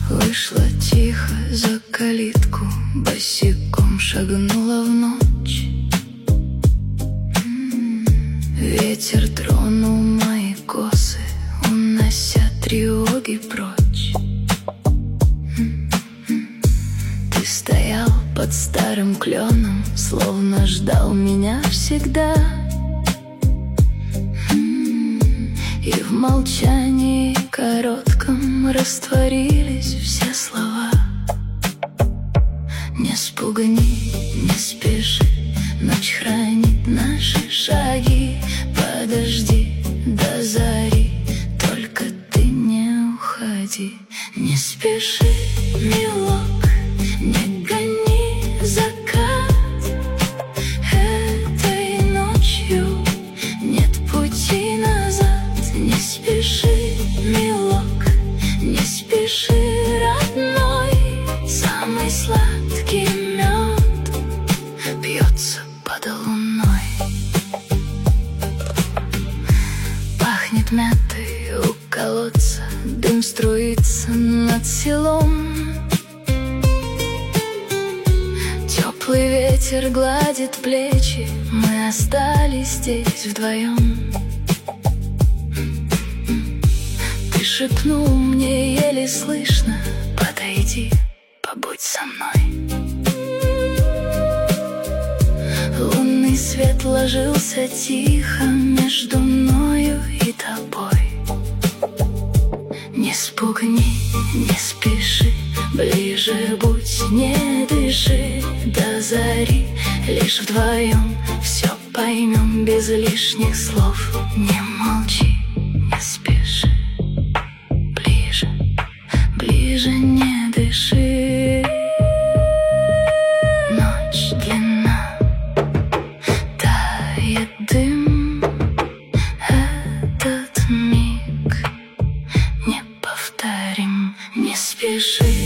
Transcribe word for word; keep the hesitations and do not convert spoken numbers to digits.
Вышла тихо за калитку, босиком шагнула в ночь. Ветер тронул мои косы, унося тревоги прочь. Ты стоял под старым кленом, словно ждал меня всегда. И в молчании коротком растворились все слова. Не спугни, не спеши, ночь хранит наши шаги. Подожди до зари, только ты не уходи. Не спеши, милок, не гони закат. Этой ночью нет пути назад. Не спеши, милок, не спеши, родной. Самый сладкий мед пьется под луной. Пахнет мятой у колодца, дым струится над селом. Теплый ветер гладит плечи, мы остались здесь вдвоем. Ты шепнул мне еле слышно: подойди, побудь со мной. Лунный свет ложился тихо между мною и тобой. Не спугни, не спеши, ближе будь, не дыши до зари. Лишь вдвоем все поймем без лишних слов. Не молчи, не спеши, ближе, ближе не дыши. Ночь длинна, тает дым, этот миг неповторим. Не спеши,